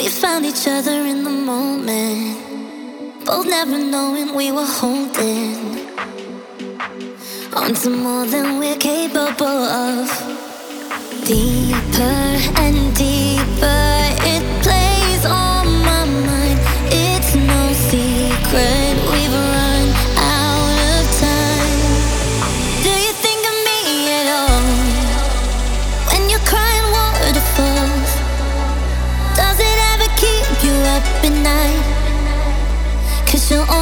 We found each other in the moment, both never knowing we were holding on to more than we're capable of. Deeper and deeper it plays on my mind. It's no secret we've run out of time. Do you think of me at all when you're crying waterfalls? Does it ever keep you up at night? 'Cause you're